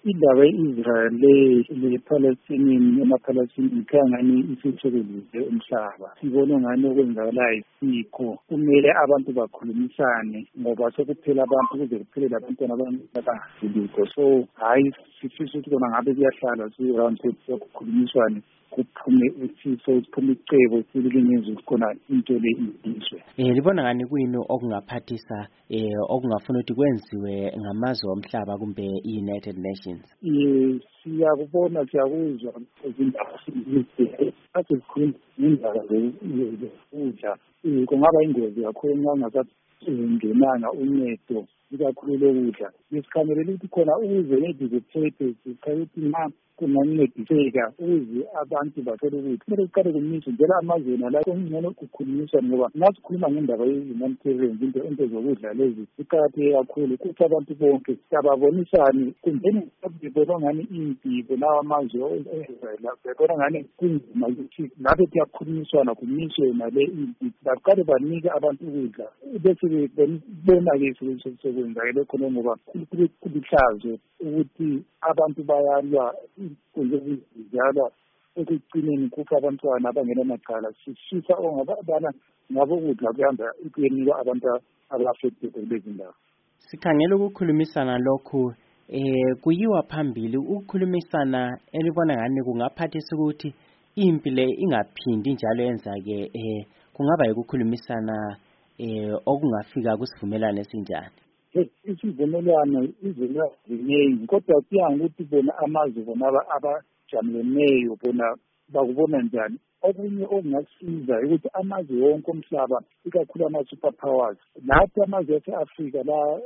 indaba ye-Israel le-Palestinian ema-Palestinian ikhangani isithokozise umhlaba. Sibona ngani okwenzakalayo sikho. Kumele abantu bakhulumisane ngoba sekuphela abantu kuze kuphelele abantwana abangaziliko. So hayi sifisa ukuthi kona ngabe kuyahlala si-round table kukhulumiswane kuphume isiso siphume icebo silingenza khona into le izwe. Libona ngani kuyini okungaphathisa okungafuna ukuthi kwenziwe ngamazwe omhlaba kumbe i-United Nations? Siyakubona siyakuzwa izindaba asikhuluma indaba zokudla kungaba ingozi kakhulu ngenanga uncedo ikakhulu lokudla. Besikhangelela ukuthi khona ukuze nedi zephethe sikhaya ukuthi ma kungancediseka ukuze abantu bathole ukuthi kumele kuqale kumiswe njalo amazweni la kungcono kukhulunyiswa ngoba nasikhuluma ngendaba ye-humanitarian into zokudla lezi iqakatheke kakhulu ukuthi abantu bonke sababonisane kunjeni bebona ngani impi lawa amazwe bebona ngani kunzima ukuthi ngabe kuyakhulunyiswana kumiswe nale impi baqale banike abantu ukudla bese bebona-ke sekwenzakele khona ngoba kulihlazo ukuthi abantu bayalwa kunjalo ekugcineni kufa abantwana abangena macala sifisa ongabana ngabo ukudla kuyamba kuyenikwa abantu aba-affected kulezi ndawo. Sikhangela ukukhulumisana lokhu kuyiwa phambili ukukhulumisana elibona ngani kungaphathisa ukuthi impi le ingaphindi njalo yenzake kungaba ukukhulumisana okungafika kusivumelane esinjani. Isivumelwano ziningi kodwa kuya ngokuthi bona amazwe bona abajamileneyo bona bakubona njani. Okunye okungasiza ukuthi amazwe wonke omhlaba ikakhulu ama-super powers nathi amazwe ase-Afrika la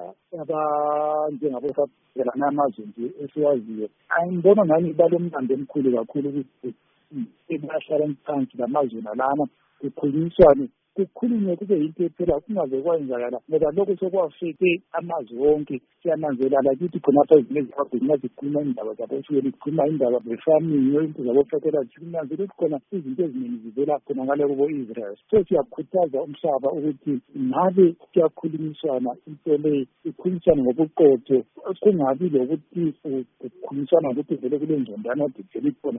abanjengabosabela n'amazwe nje esiwaziyo angibona ngani balomlando omkhulu kakhulu ukuthi bahlala phansi lamazwe nalana kukhulunyiswane kukhulunywe kube yinto ephela kungaze kwenzakala ngoba lokho sokwafike amazwe wonke siyananzelela kithi khonapha ezinezihabhini nazikhuluma indaba zaboshweli kukhuluma indaba ze-farming into zabo-fertilizer sikunanzela ukuthi khona izinto eziningi zivela khona ngale kubo-Israel. So siyakhuthaza umhlaba ukuthi ngabe kuyakhulunyiswana into le ikhulunyiswane ngobuqotho kungabi lokuthi kukhulunyiswana ngokuthi vele kule njondana vele khona